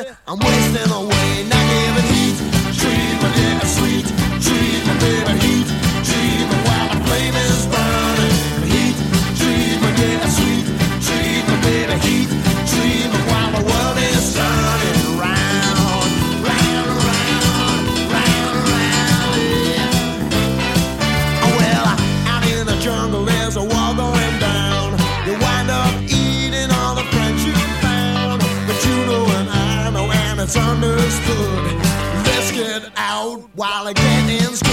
I'm wasting away, not giving heat. Treat my baby sweet, treat my baby heat. Treat me while the flame is burning. Heat, treat my baby sweet, treat my baby heat. Treat me while the world is turning round, round, round, round, round, yeah. Well, out in the jungle there's a war going down. You wind up eating all the friends you found. But you know and I know and it's understood. Let's get out while the getting's